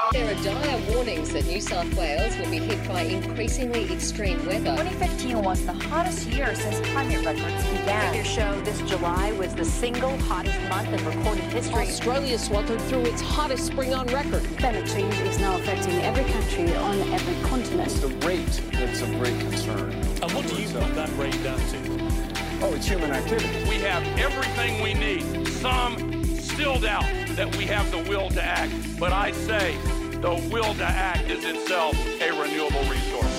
There are dire warnings that New South Wales will be hit by increasingly extreme weather. 2015 was the hottest year since climate records began. Figures show this July was the single hottest month in recorded history. Australia sweltered through its hottest spring on record. Climate change is now affecting every country on every continent. It's the rate that's of great concern. And what do you put that rate down to? Oh, it's human activity. We have everything we need. Some still doubt that we have the will to act, but I say the will to act is itself a renewable resource.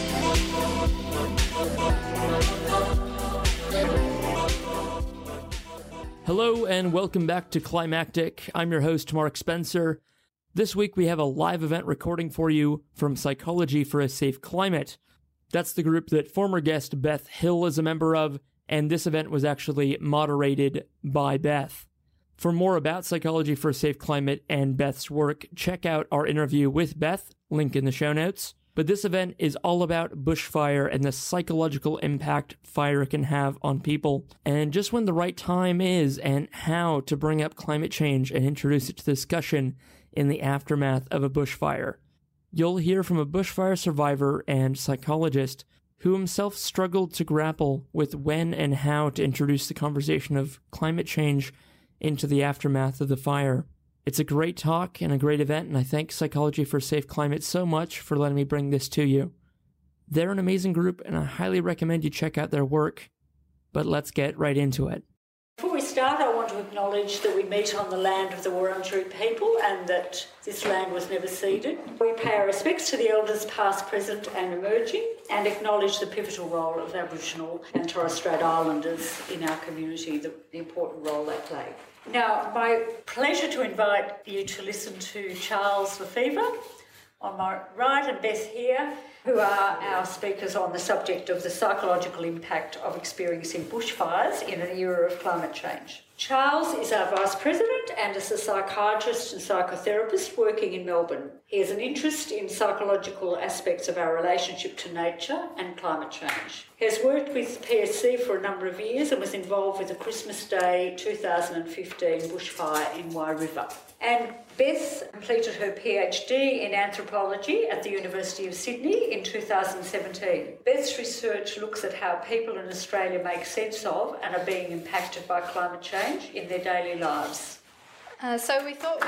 Hello and welcome back to Climactic. I'm your host, Mark Spencer. This week we have a live event recording for you from Psychology for a Safe Climate. That's the group that former guest Beth Hill is a member of, and this event was actually moderated by Beth. For more about Psychology for a Safe Climate and Beth's work, check out our interview with Beth, link in the show notes. But this event is all about bushfire and the psychological impact fire can have on people, and just when the right time is and how to bring up climate change and introduce it to discussion in the aftermath of a bushfire. You'll hear from a bushfire survivor and psychologist who himself struggled to grapple with when and how to introduce the conversation of climate change into the aftermath of the fire. It's a great talk and a great event, and I thank Psychology for a Safe Climate so much for letting me bring this to you. They're an amazing group, and I highly recommend you check out their work. But let's get right into it. Before we start, I want to acknowledge that we meet on the land of the Wurundjeri people and that this land was never ceded. We pay our respects to the elders past, present and emerging, and acknowledge the pivotal role of Aboriginal and Torres Strait Islanders in our community, the important role they play. Now, my pleasure to invite you to listen to Charles Lefevre on my right and Beth here, who are our speakers on the subject of the psychological impact of experiencing bushfires in an era of climate change. Charles is our Vice President and is a psychiatrist and psychotherapist working in Melbourne. He has an interest in psychological aspects of our relationship to nature and climate change. He has worked with PSC for a number of years and was involved with the Christmas Day 2015 bushfire in Wye River. And Beth completed her PhD in anthropology at the University of Sydney in 2017. Beth's research looks at how people in Australia make sense of and are being impacted by climate change in their daily lives. So we thought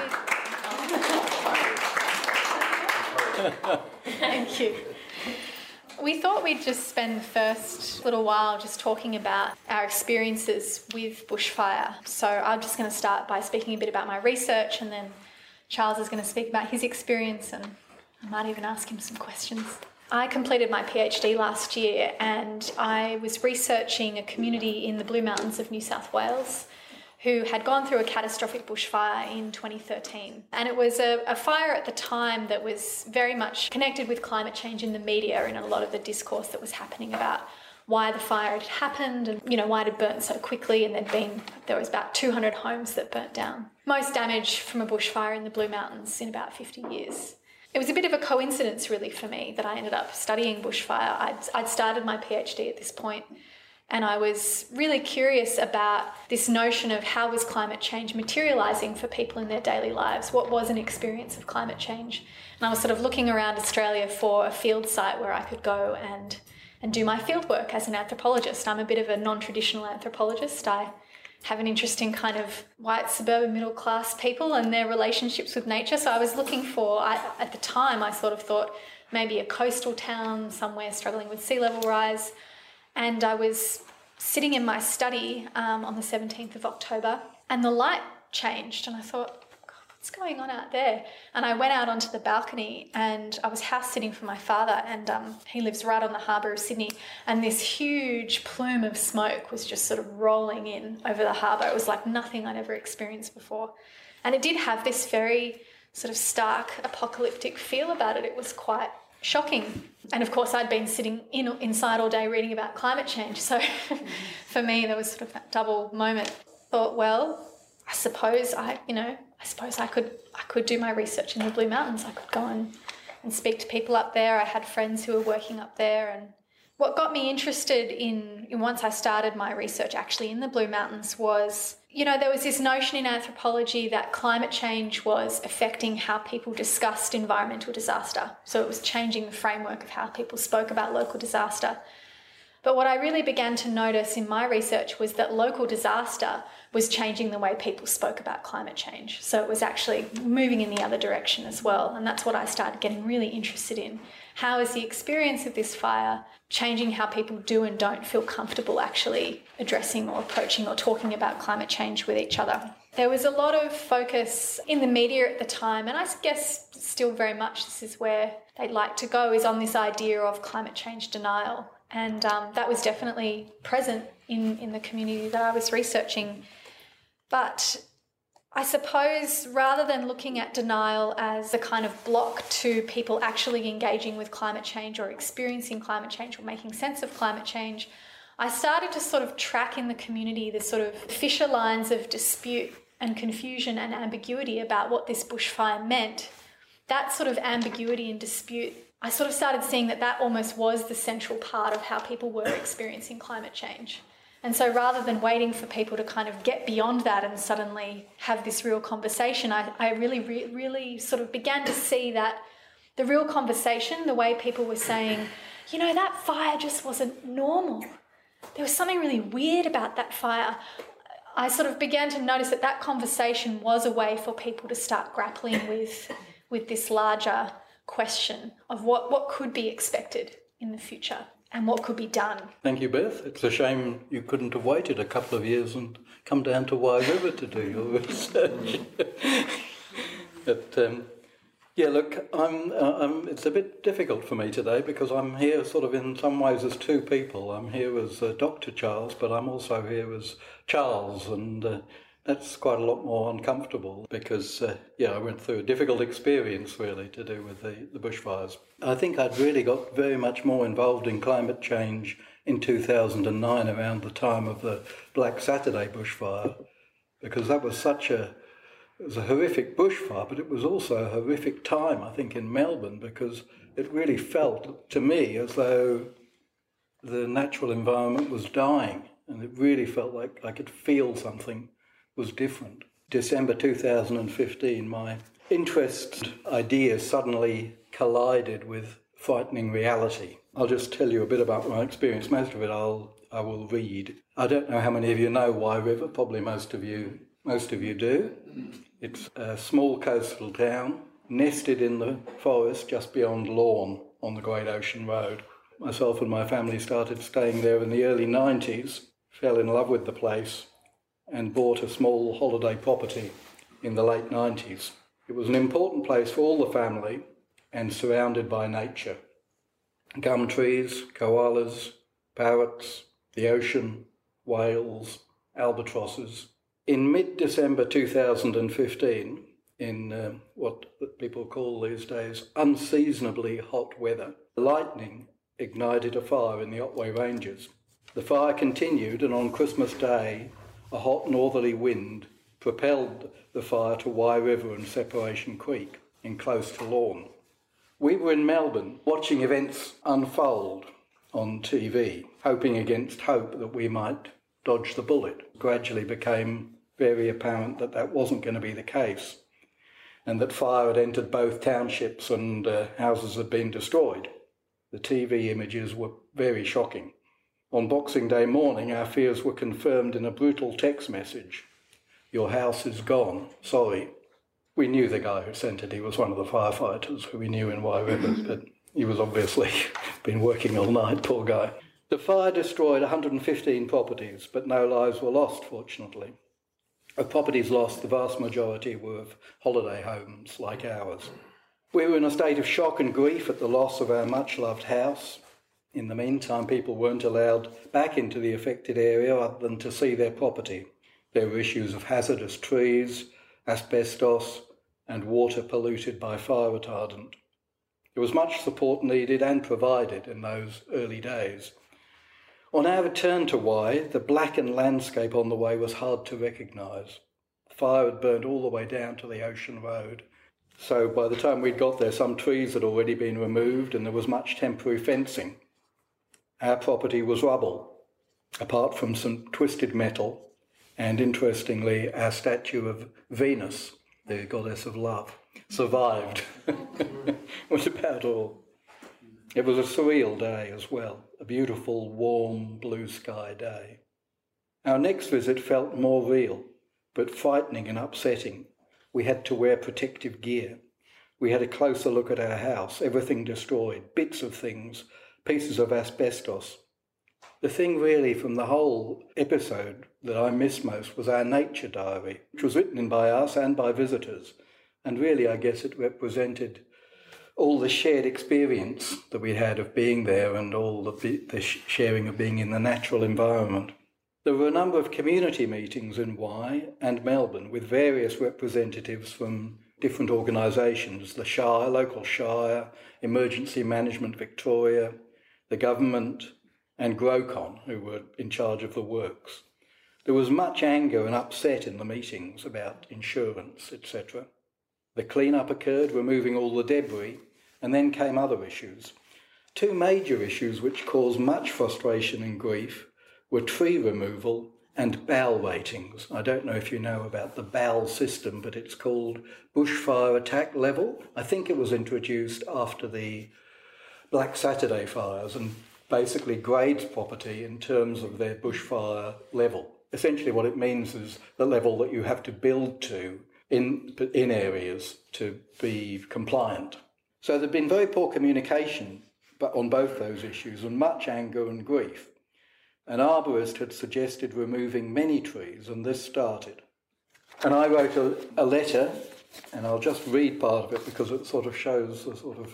we'd... Thank you. We thought we'd just spend the first little while just talking about our experiences with bushfire. So I'm just going to start by speaking a bit about my research, and then Charles is going to speak about his experience, and I might even ask him some questions. I completed my PhD last year, and I was researching a community in the Blue Mountains of New South Wales who had gone through a catastrophic bushfire in 2013. And it was a fire at the time that was very much connected with climate change in the media and a lot of the discourse that was happening about why the fire had happened and, why it had burnt so quickly, and there was about 200 homes that burnt down. Most damage from a bushfire in the Blue Mountains in about 50 years. It was a bit of a coincidence really for me that I ended up studying bushfire. I'd started my PhD at this point, and I was really curious about this notion of how was climate change materialising for people in their daily lives? What was an experience of climate change? And I was sort of looking around Australia for a field site where I could go and do my field work as an anthropologist. I'm a bit of a non-traditional anthropologist. I have an interest in kind of white suburban middle class people and their relationships with nature. So I was looking for, at the time I sort of thought maybe a coastal town somewhere struggling with sea level rise. And I was sitting in my study on the 17th of October, and the light changed, and I thought, God, what's going on out there? And I went out onto the balcony, and I was house sitting for my father, and he lives right on the harbour of Sydney, and this huge plume of smoke was just sort of rolling in over the harbour. It was like nothing I'd ever experienced before. And it did have this very sort of stark apocalyptic feel about it. It was quite shocking. And of course I'd been sitting inside all day reading about climate change, so for me there was sort of that double moment. Thought, well, I suppose I could do my research in the Blue Mountains. I could go and speak to people up there. I had friends who were working up there, and What got me interested in once I started my research actually in the Blue Mountains was, there was this notion in anthropology that climate change was affecting how people discussed environmental disaster. So it was changing the framework of how people spoke about local disaster. But what I really began to notice in my research was that local disaster was changing the way people spoke about climate change. So it was actually moving in the other direction as well. And that's what I started getting really interested in. How is the experience of this fire changing how people do and don't feel comfortable actually addressing or approaching or talking about climate change with each other? There was a lot of focus in the media at the time, and I guess still very much this is where they'd like to go, is on this idea of climate change denial. And that was definitely present in the community that I was researching. But I suppose rather than looking at denial as a kind of block to people actually engaging with climate change or experiencing climate change or making sense of climate change, I started to sort of track in the community the sort of fissure lines of dispute and confusion and ambiguity about what this bushfire meant. That sort of ambiguity and dispute, I sort of started seeing that almost was the central part of how people were experiencing climate change. And so rather than waiting for people to kind of get beyond that and suddenly have this real conversation, I really sort of began to see that the real conversation, the way people were saying, that fire just wasn't normal. There was something really weird about that fire. I sort of began to notice that conversation was a way for people to start grappling with this larger question of what could be expected in the future and what could be done. Thank you, Beth. It's a shame you couldn't have waited a couple of years and come down to Wye River to do your research. But look, it's a bit difficult for me today because I'm here sort of in some ways as two people. I'm here as Dr. Charles, but I'm also here as Charles, and that's quite a lot more uncomfortable because, I went through a difficult experience, really, to do with the bushfires. I think I'd really got very much more involved in climate change in 2009, around the time of the Black Saturday bushfire, because that was it was a horrific bushfire, but it was also a horrific time, I think, in Melbourne, because it really felt to me as though the natural environment was dying, and it really felt like I could feel something was different. December 2015, my interest ideas suddenly collided with frightening reality. I'll just tell you a bit about my experience. Most of it I will read. I don't know how many of you know Wye River. Probably most of you do. It's a small coastal town nested in the forest just beyond Lorne on the Great Ocean Road. Myself and my family started staying there in the early 90s, fell in love with the place, and bought a small holiday property in the late 90s. It was an important place for all the family and surrounded by nature. Gum trees, koalas, parrots, the ocean, whales, albatrosses. In mid-December 2015, in what people call these days unseasonably hot weather, lightning ignited a fire in the Otway Ranges. The fire continued, and on Christmas Day, a hot northerly wind propelled the fire to Wye River and Separation Creek, in close to Lorne. We were in Melbourne watching events unfold on TV, hoping against hope that we might dodge the bullet. It gradually became very apparent that wasn't going to be the case, and that fire had entered both townships and houses had been destroyed. The TV images were very shocking. On Boxing Day morning, our fears were confirmed in a brutal text message. "Your house is gone. Sorry." We knew the guy who sent it. He was one of the firefighters who we knew in Wye River, but he was obviously been working all night, poor guy. The fire destroyed 115 properties, but no lives were lost, fortunately. Of properties lost, the vast majority were of holiday homes like ours. We were in a state of shock and grief at the loss of our much-loved house. In the meantime, people weren't allowed back into the affected area other than to see their property. There were issues of hazardous trees, asbestos, and water polluted by fire retardant. There was much support needed and provided in those early days. On our return to Wye, the blackened landscape on the way was hard to recognise. The fire had burned all the way down to the Ocean Road, so by the time we'd got there, some trees had already been removed and there was much temporary fencing. Our property was rubble, apart from some twisted metal and, interestingly, our statue of Venus, the goddess of love, survived. Was about all. It was a surreal day as well, a beautiful, warm, blue sky day. Our next visit felt more real, but frightening and upsetting. We had to wear protective gear. We had a closer look at our house, everything destroyed, bits of things, pieces of asbestos. The thing really from the whole episode that I miss most was our nature diary, which was written by us and by visitors, and really I guess it represented all the shared experience that we had of being there and all the sharing of being in the natural environment. There were a number of community meetings in Wye and Melbourne with various representatives from different organisations, the Shire, local Shire, Emergency Management Victoria, the government and Grocon, who were in charge of the works. There was much anger and upset in the meetings about insurance, etc. The clean-up occurred, removing all the debris, and then came other issues. Two major issues which caused much frustration and grief were tree removal and BAL ratings. I don't know if you know about the BAL system, but it's called Bushfire Attack Level. I think it was introduced after the Black Saturday fires and basically grades property in terms of their bushfire level. Essentially what it means is the level that you have to build to in areas to be compliant. So there'd been very poor communication on both those issues and much anger and grief. An arborist had suggested removing many trees, and this started. And I wrote a letter, and I'll just read part of it because it sort of shows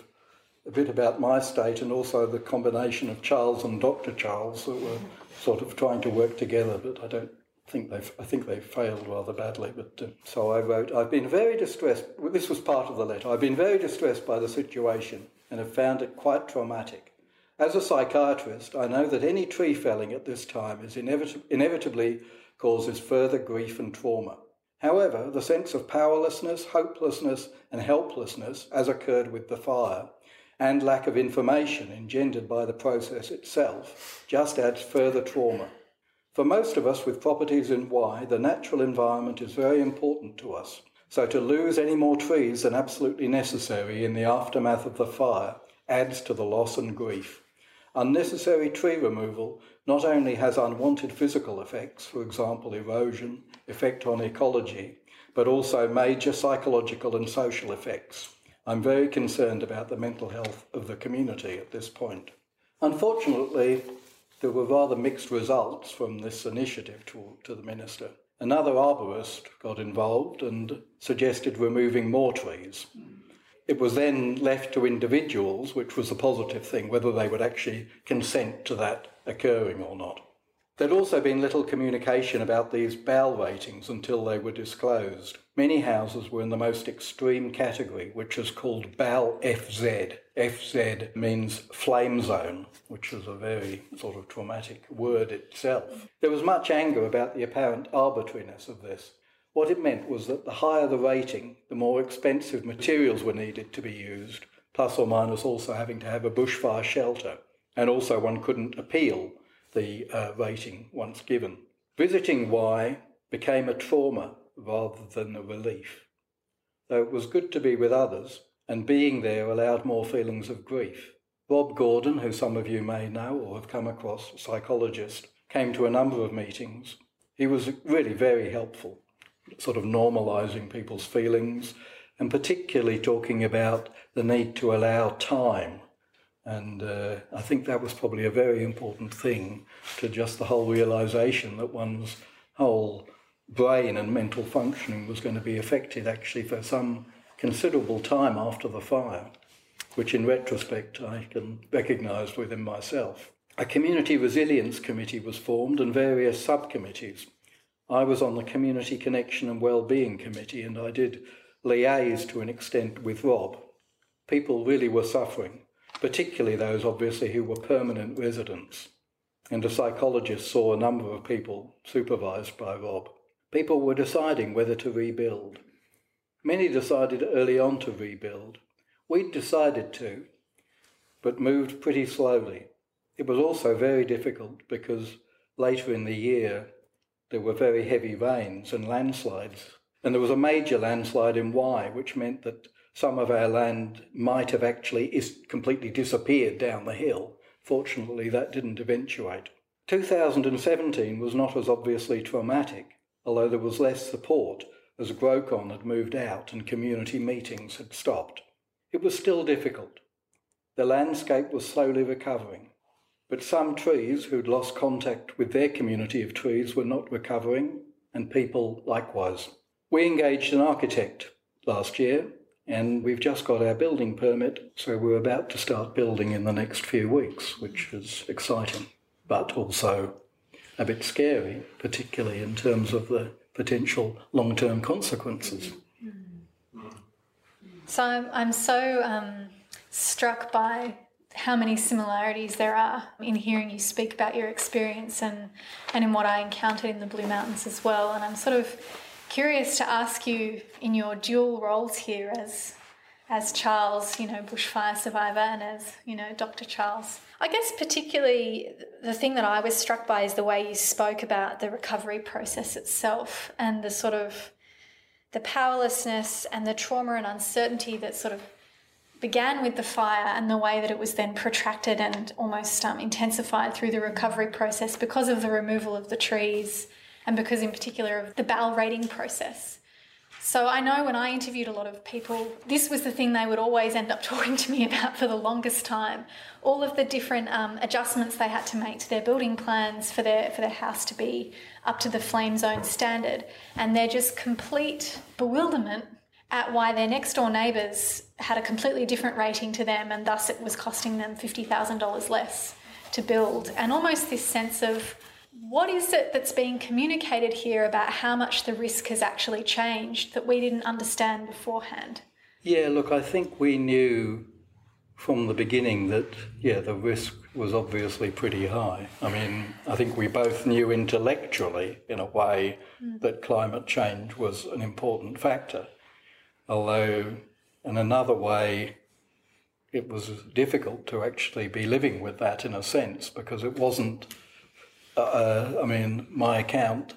a bit about my state and also the combination of Charles and Dr. Charles that were sort of trying to work together, but I think they failed rather badly. But so I wrote, I've been very distressed. This was part of the letter. I've been very distressed by the situation and have found it quite traumatic. As a psychiatrist, I know that any tree felling at this time is inevitably causes further grief and trauma. However, the sense of powerlessness, hopelessness and helplessness, as occurred with the fire, and lack of information engendered by the process itself, just adds further trauma. For most of us with properties in Wye, the natural environment is very important to us. So to lose any more trees than absolutely necessary in the aftermath of the fire adds to the loss and grief. Unnecessary tree removal not only has unwanted physical effects, for example erosion, effect on ecology, but also major psychological and social effects. I'm very concerned about the mental health of the community at this point. Unfortunately, there were rather mixed results from this initiative to the Minister. Another arborist got involved and suggested removing more trees. It was then left to individuals, which was a positive thing, whether they would actually consent to that occurring or not. There'd also been little communication about these BAL ratings until they were disclosed. Many houses were in the most extreme category, which is called BAL FZ. FZ means flame zone, which is a very sort of traumatic word itself. There was much anger about the apparent arbitrariness of this. What it meant was that the higher the rating, the more expensive materials were needed to be used, plus or minus also having to have a bushfire shelter. And also one couldn't appeal the rating once given. Visiting Wye became a trauma rather than a relief. Though it was good to be with others, and being there allowed more feelings of grief. Rob Gordon, who some of you may know or have come across, a psychologist, came to a number of meetings. He was really very helpful, sort of normalising people's feelings, and particularly talking about the need to allow time. And I think that was probably a very important thing to just the whole realisation that one's whole brain and mental functioning was going to be affected actually for some considerable time after the fire, which in retrospect I can recognise within myself. A community resilience committee was formed and various subcommittees. I was on the Community Connection and Wellbeing Committee, and I did liaise to an extent with Rob. People really were suffering, particularly those obviously who were permanent residents, and a psychologist saw a number of people supervised by Rob. People were deciding whether to rebuild. Many decided early on to rebuild. We'd decided to, but moved pretty slowly. it was also very difficult because later in the year there were very heavy rains and landslides. And there was a major landslide in Wye, which meant that some of our land might have actually completely disappeared down the hill. Fortunately, that didn't eventuate. 2017 was not as obviously traumatic, although there was less support as GrowCon had moved out and community meetings had stopped. It was still difficult. The landscape was slowly recovering, but some trees who'd lost contact with their community of trees were not recovering, and people likewise. We engaged an architect last year, and we've just got our building permit, so we're about to start building in the next few weeks, which is exciting, but also a bit scary, particularly in terms of the potential long-term consequences. So I'm so struck by how many similarities there are in hearing you speak about your experience and in what I encountered in the Blue Mountains as well. And I'm sort of curious to ask you, in your dual roles here as Charles, bushfire survivor, and as, Dr. Charles. I guess particularly the thing that I was struck by is the way you spoke about the recovery process itself and the sort of the powerlessness and the trauma and uncertainty that sort of began with the fire and the way that it was then protracted and almost intensified through the recovery process because of the removal of the trees and because in particular of the BAL rating process. So I know when I interviewed a lot of people, this was the thing they would always end up talking to me about for the longest time. All of the different adjustments they had to make to their building plans for their house to be up to the flame zone standard, and their just complete bewilderment at why their next door neighbours had a completely different rating to them, and thus it was costing them $50,000 less to build. And almost this sense of, what is it that's being communicated here about how much the risk has actually changed that we didn't understand beforehand? Yeah, look, I think we knew from the beginning that, the risk was obviously pretty high. I mean, I think we both knew intellectually, in a way, that climate change was an important factor. Although, in another way, it was difficult to actually be living with that in a sense, because it wasn't, my account,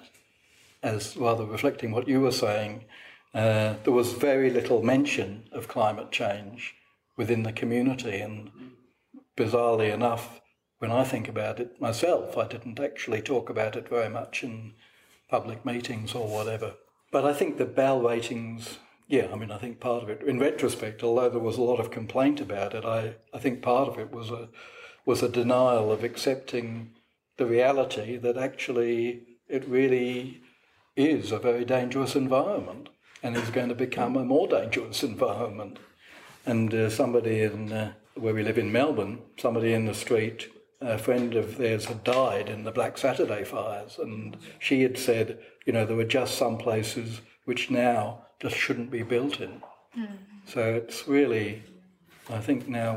as rather reflecting what you were saying, there was very little mention of climate change within the community, and bizarrely enough, when I think about it myself, I didn't actually talk about it very much in public meetings or whatever. But I think the BAL ratings, I think part of it, in retrospect, although there was a lot of complaint about it, I think part of it was a denial of accepting the reality that actually it really is a very dangerous environment and is going to become a more dangerous environment. And somebody where we live in Melbourne, somebody in the street, a friend of theirs had died in the Black Saturday fires, and she had said, there were just some places which now just shouldn't be built in. So it's really, I think now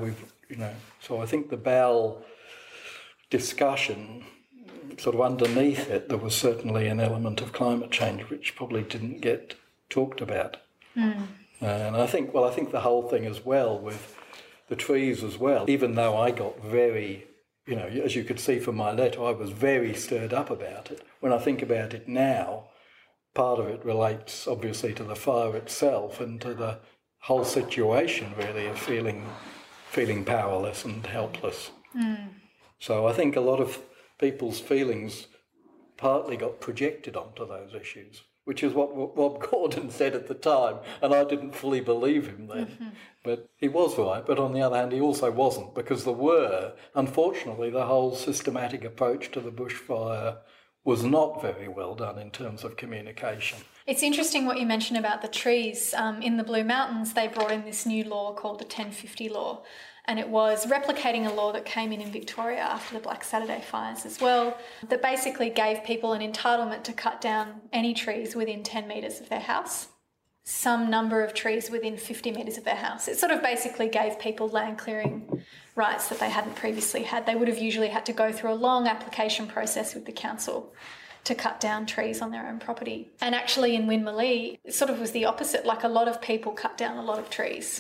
so I think the BAL discussion, sort of underneath it, there was certainly an element of climate change which probably didn't get talked about. And I think the whole thing as well, with the trees as well, even though I got very, as you could see from my letter, I was very stirred up about it. When I think about it now, part of it relates obviously to the fire itself and to the whole situation really of feeling powerless and helpless. So I think a lot of people's feelings partly got projected onto those issues, which is what Rob Gordon said at the time, and I didn't fully believe him then. But he was right, but on the other hand, he also wasn't, because unfortunately, the whole systematic approach to the bushfire was not very well done in terms of communication. It's interesting what you mentioned about the trees. In the Blue Mountains, they brought in this new law called the 1050 law, and it was replicating a law that came in Victoria after the Black Saturday fires as well, that basically gave people an entitlement to cut down any trees within 10 metres of their house, some number of trees within 50 metres of their house. It sort of basically gave people land clearing rights that they hadn't previously had. They would have usually had to go through a long application process with the council to cut down trees on their own property. And actually in Winmalee, it sort of was the opposite. Like, a lot of people cut down a lot of trees.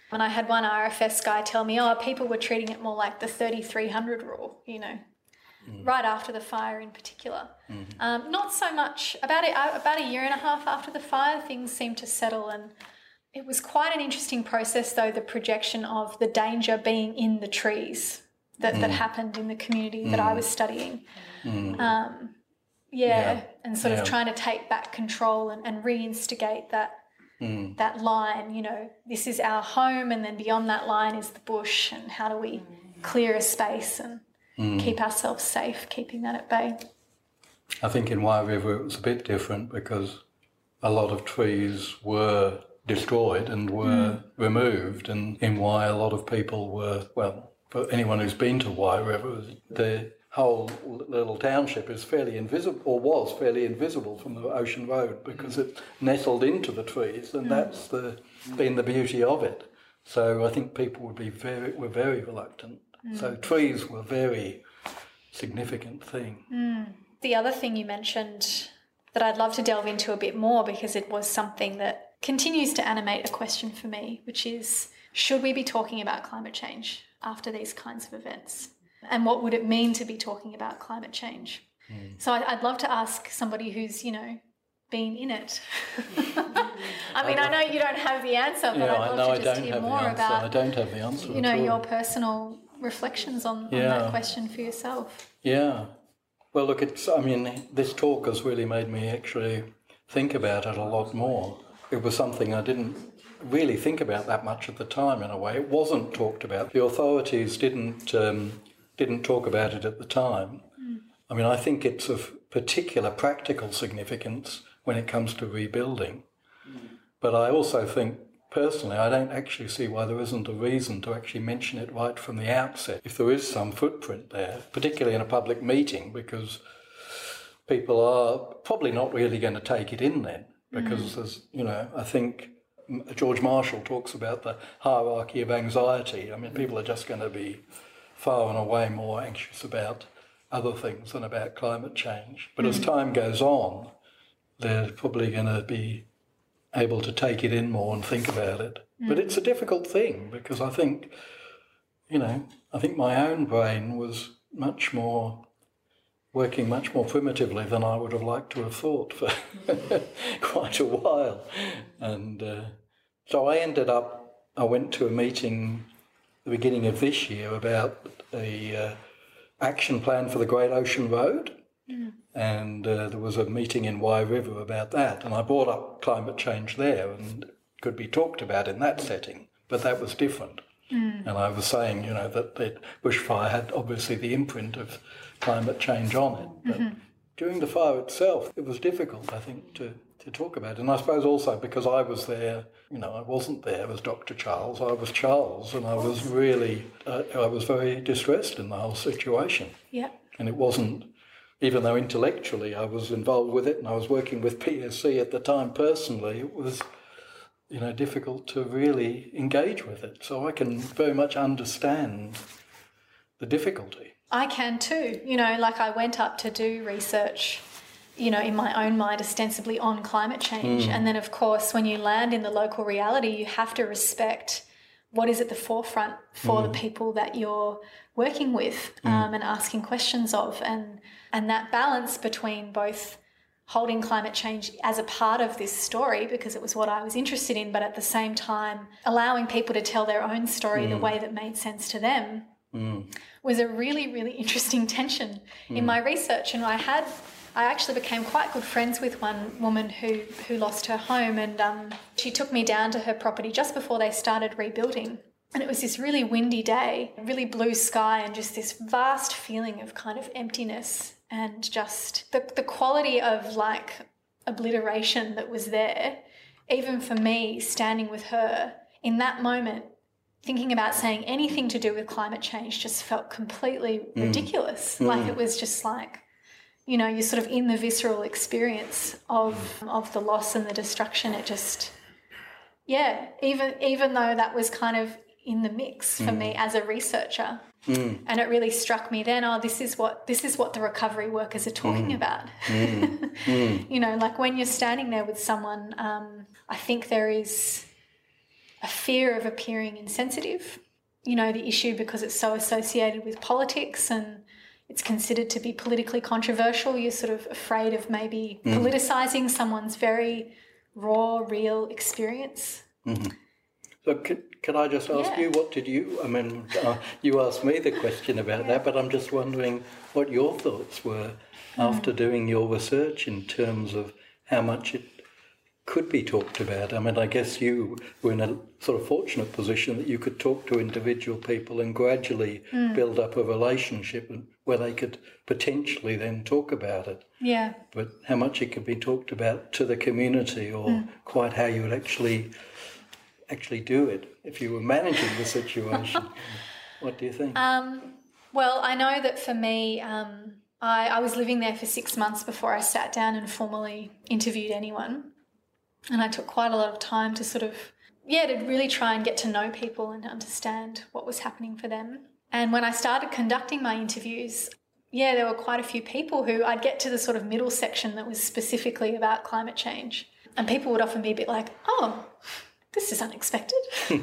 And I had one RFS guy tell me, people were treating it more like the 3300 rule, you know, right after the fire in particular. Not so much, about a year and a half after the fire, things seemed to settle, and it was quite an interesting process, though, the projection of the danger being in the trees that happened in the community that I was studying. And sort of trying to take back control and reinstigate that line, you know, this is our home, and then beyond that line is the bush, and how do we clear a space and keep ourselves safe, keeping that at bay. I think in Wye River it was a bit different because a lot of trees were destroyed and were removed, and in Wye a lot of people were, well, for anyone who's been to Wye River, the whole little township is fairly invisible, or was fairly invisible from the Ocean Road, because it nestled into the trees, and that's been the beauty of it. So I think people were very reluctant. So trees were a very significant thing. The other thing you mentioned that I'd love to delve into a bit more, because it was something that continues to animate a question for me, which is, should we be talking about climate change after these kinds of events? And what would it mean to be talking about climate change? So I'd love to ask somebody who's, you know, been in it. I mean, I know you don't have the answer, but I'd love to just hear more about, I don't have the answer. You know, your personal reflections on that question for yourself. Yeah. Well, look, this talk has really made me actually think about it a lot more. It was something I didn't really think about that much at the time, in a way. It wasn't talked about. The authorities didn't talk about it at the time. I mean, I think it's of particular practical significance when it comes to rebuilding. But I also think, personally, I don't actually see why there isn't a reason to actually mention it right from the outset, if there is some footprint there, particularly in a public meeting, because people are probably not really going to take it in then, because there's, you know, I think George Marshall talks about the hierarchy of anxiety. I mean, people are just going to be far and away more anxious about other things than about climate change. But as time goes on, they're probably going to be able to take it in more and think about it. But it's a difficult thing, because I think, you know, I think my own brain was working much more primitively than I would have liked to have thought for quite a while. And so I went to a meeting at the beginning of this year about a action plan for the Great Ocean Road. And there was a meeting in Wye River about that, and I brought up climate change there, and it could be talked about in that setting, but that was different. And I was saying, you know, that the bushfire had obviously the imprint of climate change on it, but during the fire itself, it was difficult, I think, to talk about. And I suppose also because I was there, you know, I wasn't there as Dr. Charles, I was Charles, and I was really, I was very distressed in the whole situation. Yeah. And it wasn't, even though intellectually I was involved with it and I was working with PSC at the time personally, it was, you know, difficult to really engage with it. So I can very much understand the difficulty. I can too. You know, like I went up to do research, you know, in my own mind, ostensibly on climate change. And then, of course, when you land in the local reality, you have to respect what is at the forefront for the people that you're working with and asking questions of. And that balance between both holding climate change as a part of this story, because it was what I was interested in, but at the same time allowing people to tell their own story the way that made sense to them, was a really, really interesting tension in my research. And I actually became quite good friends with one woman who lost her home, and she took me down to her property just before they started rebuilding. And it was this really windy day, really blue sky, and just this vast feeling of kind of emptiness, and just the quality of like obliteration that was there. Even for me, standing with her in that moment, thinking about saying anything to do with climate change just felt completely ridiculous. Like it was just like, you know, you're sort of in the visceral experience of the loss and the destruction. It just, even though that was kind of in the mix for me as a researcher, and it really struck me then, this is what the recovery workers are talking about. You know, like when you're standing there with someone, I think there is a fear of appearing insensitive. You know, the issue because it's so associated with politics and it's considered to be politically controversial. You're sort of afraid of maybe politicising someone's very raw, real experience. Mm-hmm. So could I just ask you, what did you, you asked me the question about that, but I'm just wondering what your thoughts were after doing your research in terms of how much it could be talked about. I mean, I guess you were in a sort of fortunate position that you could talk to individual people and gradually build up a relationship where they could potentially then talk about it. Yeah. But how much it could be talked about to the community or quite how you would actually do it if you were managing the situation. What do you think? Well, I know that for me, I was living there for 6 months before I sat down and formally interviewed anyone. And I took quite a lot of time to to really try and get to know people and understand what was happening for them. And when I started conducting my interviews, there were quite a few people who I'd get to the sort of middle section that was specifically about climate change. And people would often be a bit like, oh, this is unexpected.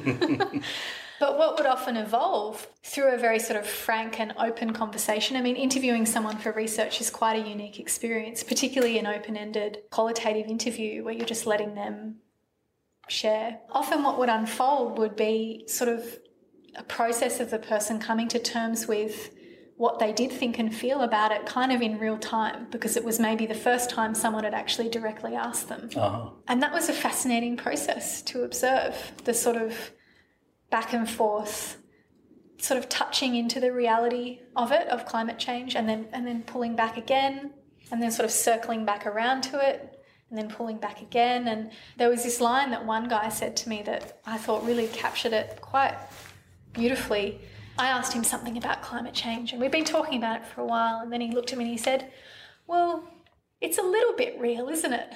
But what would often evolve through a very sort of frank and open conversation, I mean, interviewing someone for research is quite a unique experience, particularly an open-ended qualitative interview where you're just letting them share. Often what would unfold would be sort of a process of the person coming to terms with what they did think and feel about it kind of in real time, because it was maybe the first time someone had actually directly asked them. Uh-huh. And that was a fascinating process to observe, the sort of back and forth, sort of touching into the reality of it, of climate change, and then pulling back again, and then sort of circling back around to it, and then pulling back again. And there was this line that one guy said to me that I thought really captured it quite beautifully. I asked him something about climate change, and we'd been talking about it for a while, and then he looked at me and he said, well, it's a little bit real, isn't it?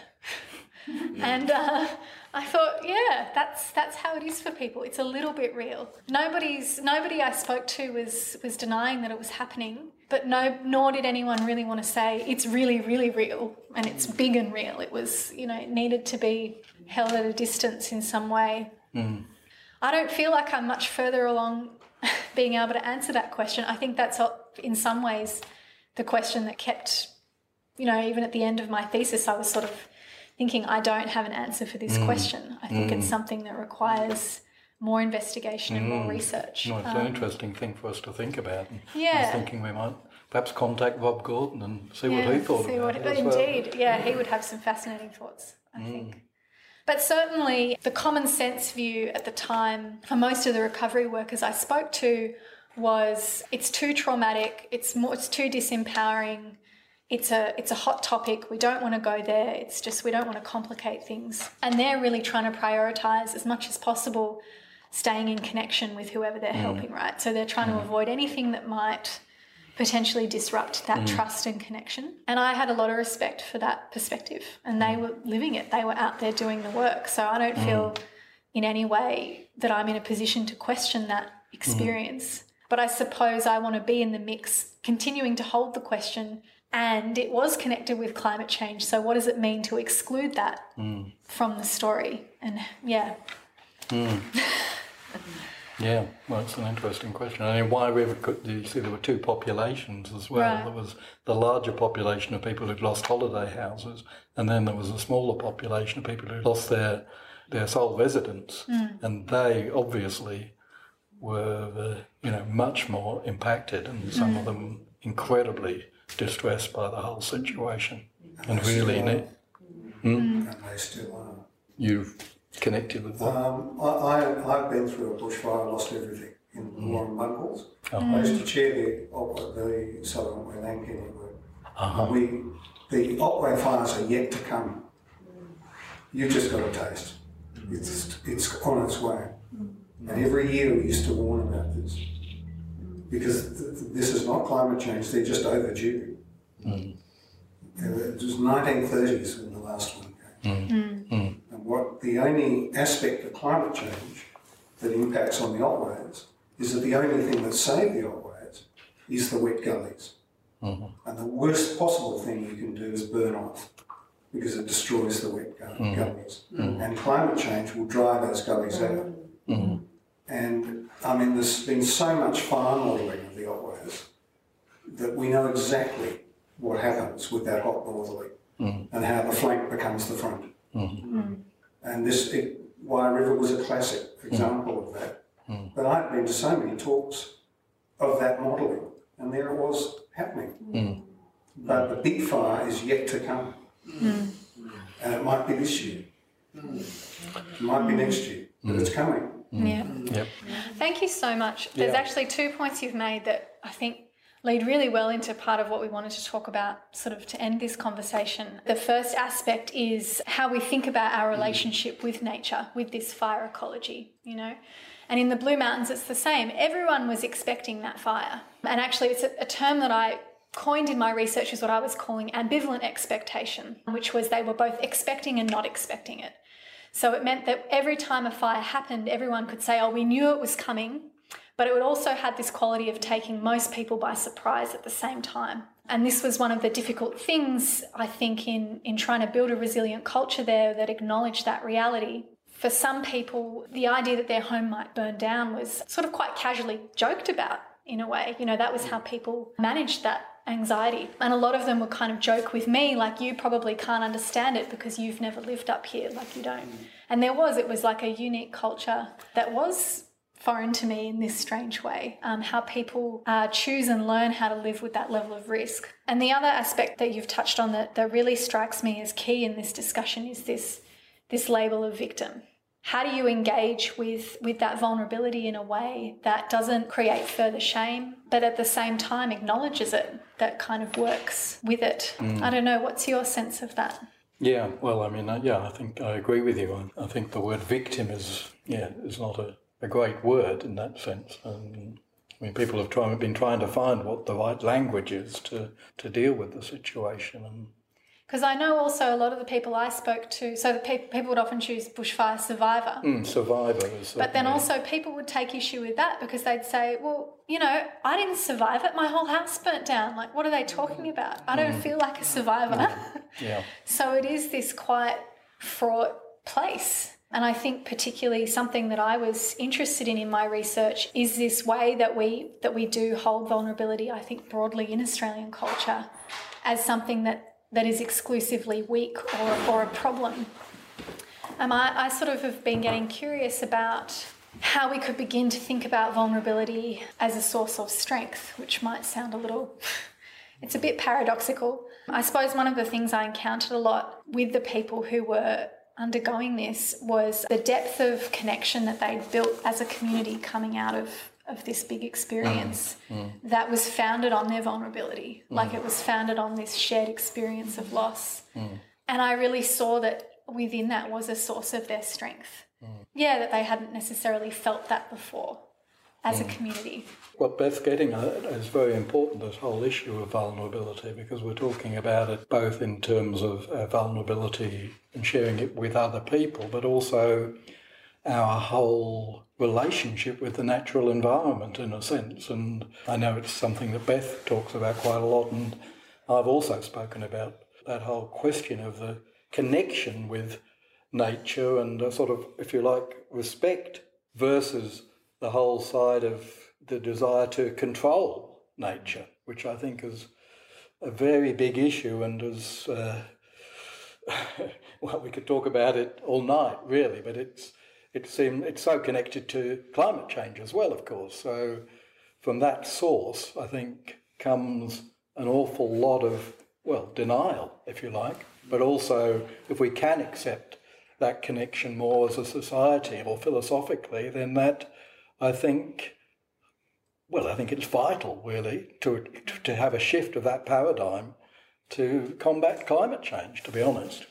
And I thought, that's how it is for people. It's a little bit real. Nobody I spoke to was denying that it was happening, but nor did anyone really want to say it's really, really real and it's big and real. It was, it needed to be held at a distance in some way. Mm. I don't feel like I'm much further along being able to answer that question. I think that's in some ways the question that kept, even at the end of my thesis, I was sort of thinking I don't have an answer for this question. I think it's something that requires more investigation and more research. No, it's an interesting thing for us to think about. I was thinking we might perhaps contact Rob Gordon and see what he thought about it. Indeed, he would have some fascinating thoughts, I think. But certainly the common sense view at the time for most of the recovery workers I spoke to was it's too traumatic, it's too disempowering. It's a hot topic. We don't want to go there. It's just we don't want to complicate things. And they're really trying to prioritise as much as possible staying in connection with whoever they're helping, right? So they're trying to avoid anything that might potentially disrupt that trust and connection. And I had a lot of respect for that perspective, and they were living it. They were out there doing the work. So I don't feel in any way that I'm in a position to question that experience. But I suppose I want to be in the mix, continuing to hold the question. And it was connected with climate change. So what does it mean to exclude that from the story? And Yeah, well, it's an interesting question. I mean, why you see there were two populations as well. Right. There was the larger population of people who'd lost holiday houses, and then there was a smaller population of people who lost their sole residence. And they obviously were, much more impacted, and some of them incredibly distressed by the whole situation, and really and they still are. You've connected with that? I've been through a bushfire, lost everything in the Warren Bunkles. I used to chair the Southern Otway Land Care Network. The Otway fires are yet to come. You just got a taste. It's on its way, and every year we used to warn about this. Because this is not climate change, they're just overdue. It was 1930s when the last one came. And the only aspect of climate change that impacts on the Otways is that the only thing that saved the Otways is the wet gullies. And the worst possible thing you can do is burn off, because it destroys the wet gullies. And climate change will dry those gullies out. Mm. And I mean, there's been so much fire modelling of the Otways that we know exactly what happens with that hot northerly and how the flank becomes the front. And Wye River was a classic example of that. But I've been to so many talks of that modelling, and there it was happening. But the big fire is yet to come. And it might be this year. It might be next year, but it's coming. Yeah. Yep. Thank you so much. There's actually 2 points you've made that I think lead really well into part of what we wanted to talk about, sort of to end this conversation. The first aspect is how we think about our relationship with nature, with this fire ecology, you know. And in the Blue Mountains, it's the same. Everyone was expecting that fire. And actually, it's a term that I coined in my research is what I was calling ambivalent expectation, which was they were both expecting and not expecting it. So it meant that every time a fire happened, everyone could say, oh, we knew it was coming, but it would also had this quality of taking most people by surprise at the same time. And this was one of the difficult things, I think, in trying to build a resilient culture there that acknowledged that reality. For some people, the idea that their home might burn down was sort of quite casually joked about in a way. You know, that was how people managed that anxiety. And a lot of them would kind of joke with me, like, you probably can't understand it because you've never lived up here, like you don't. And it was like a unique culture that was foreign to me in this strange way, how people choose and learn how to live with that level of risk. And the other aspect that you've touched on that really strikes me as key in this discussion is this label of victim. How do you engage with that vulnerability in a way that doesn't create further shame, but at the same time acknowledges it, that kind of works with it? I don't know, what's your sense of that? Yeah, well, I mean, I think I agree with you. I think the word victim is not a great word in that sense. I mean, people have been trying to find what the right language is to deal with the situation. Because I know also a lot of the people I spoke to, so the people would often choose bushfire survivor. Survivor is. But then also people would take issue with that because they'd say, well, you know, I didn't survive it. My whole house burnt down. Like, what are they talking about? I don't feel like a survivor. Yeah. So it is this quite fraught place. And I think particularly something that I was interested in my research is this way that we do hold vulnerability, I think broadly in Australian culture, as something that is exclusively weak or a problem. I sort of have been getting curious about how we could begin to think about vulnerability as a source of strength, which might sound it's a bit paradoxical. I suppose one of the things I encountered a lot with the people who were undergoing this was the depth of connection that they'd built as a community coming out of this big experience that was founded on their vulnerability. Like it was founded on this shared experience of loss. And I really saw that within that was a source of their strength. Yeah, that they hadn't necessarily felt that before as a community. What Beth's getting at is very important, this whole issue of vulnerability, because we're talking about it both in terms of vulnerability and sharing it with other people, but also our whole relationship with the natural environment in a sense. And I know it's something that Beth talks about quite a lot, and I've also spoken about that whole question of the connection with nature and a sort of, if you like, respect versus the whole side of the desire to control nature, which I think is a very big issue and is, well, we could talk about it all night really, but it's so connected to climate change as well, of course. So from that source, I think, comes an awful lot of, well, denial, if you like, but also if we can accept that connection more as a society or philosophically, then that, I think it's vital, really, to have a shift of that paradigm to combat climate change, to be honest.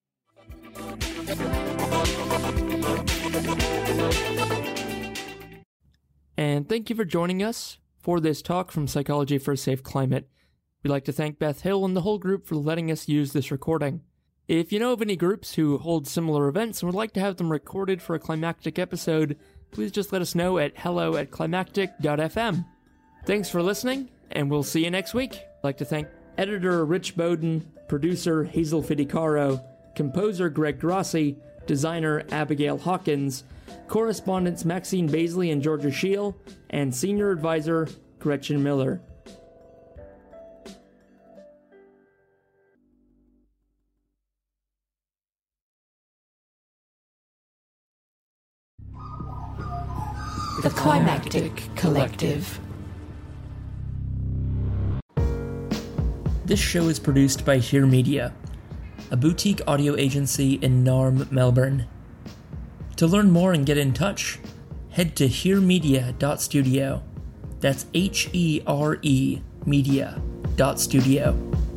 And thank you for joining us for this talk from Psychology for a Safe Climate. We'd like to thank Beth Hill and the whole group for letting us use this recording. If you know of any groups who hold similar events and would like to have them recorded for a climactic episode, please just let us know at hello@climactic.fm. Thanks for listening, and we'll see you next week. I'd like to thank editor Rich Bowden, producer Hazel Fidicaro, composer Greg Grossi, designer Abigail Hawkins, correspondents Maxine Baisley and Georgia Scheel, and senior advisor Gretchen Miller. The Climactic Collective. This show is produced by Hear Media, a boutique audio agency in Narm, Melbourne. To learn more and get in touch, head to hearmedia.studio. That's HERE media.studio.